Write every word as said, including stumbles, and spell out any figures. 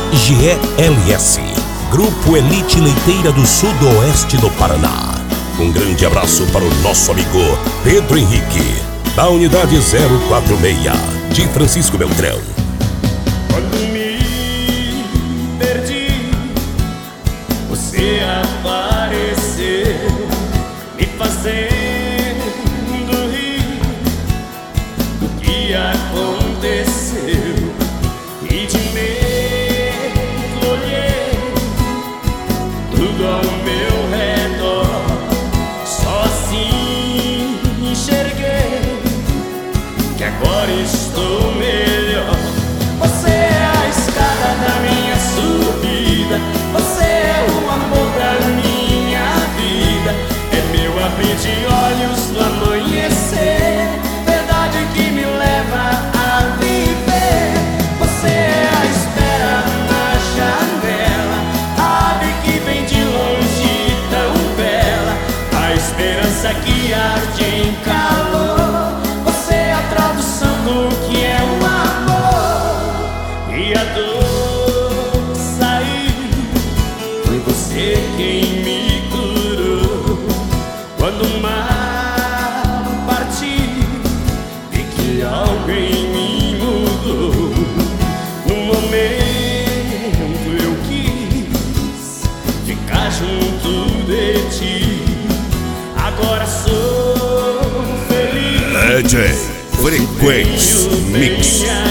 G E L S, Grupo Elite Leiteira do Sudoeste do Paraná. Um grande abraço para o nosso amigo Pedro Henrique, da unidade zero quatro seis, de Francisco Beltrão. Quando me perdi, você apareceu, me fazendo rir do que aconteceu. E de medo olhei tudo ao meu redor, só assim enxerguei que agora estou melhor. Você é a escada da minha subida, você é o amor da minha vida, é meu abrir de olhos no amanhecer, verdade que me leva a viver. Você é a espera na janela, a ave que vem de longe tão bela, a esperança que arde em calor. Você é a tradução do que é o amor e a dor sair. Foi você quem me curou. Quando o mar partiu, vi que alguém me mudou. No momento eu quis ficar junto de ti. Agora sou feliz. D J Frequência Mix.